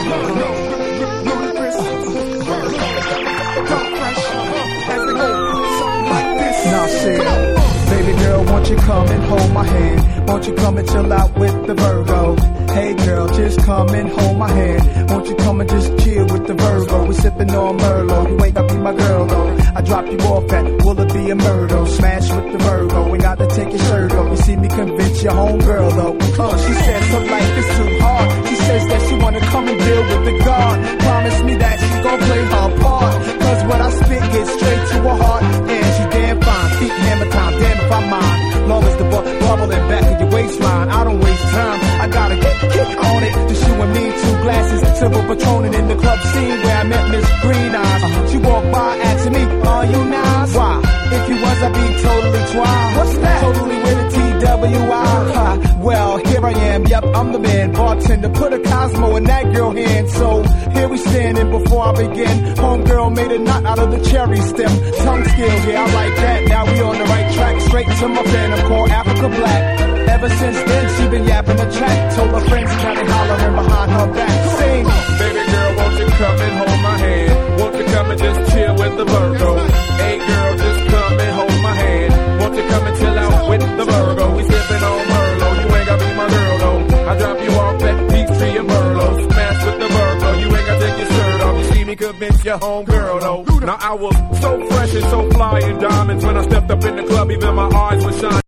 Baby girl, won't you come and hold my hand? Won't you come and chill out with the Virgo? Hey girl, just come and hold my hand. Won't you come and just chill with the Virgo? We sippin' on Merlot, you ain't gotta be my girl though. I drop you off at Willoughby and Myrtle. Smash with the Virgo, ain't got to take your shirt off. You see me convince your homegirl though. She says her life is too hard. She says that she wanna come and deal with the God. Promise me that she gon' play her part. Cause what I spit gets straight to her heart. And she damn fine, feet hammer time, damn if I mind. Long as the bubble in back of your waistline, I don't waste time. I gotta get on it. Just you and me, 2 glasses, silver patronin' in the club scene where I met Miss Green Eyes. She walked by asking me, are you nice? Why? If you was, I'd be totally twice. What's that? Totally with a T-W-I. Well, here I am, yep, I'm the man. Bartender, put a Cosmo in that girl hand. So here we standing before I begin. Homegirl made a knot out of the cherry stem. Tongue skills, yeah, I like that. Now we on the right track. Straight to my phantom called Africa Black. Ever since then, she been yapping a track. Told her friends how they hollering behind her back. Sing, baby girl, won't you come and hold my hand? Won't you come and just chill with the Virgo? Hey girl, just come and hold my hand. Won't you come and chill out with the Virgo? We sippin' on Merlot, you ain't gotta be my girl though. I drop you off at Peachtree and Merlot. Smash with the Virgo, you ain't gotta take your shirt off. You see me convince your homegirl though. Now I was so fresh and so fly in diamonds when I stepped up in the club, even my eyes were shining.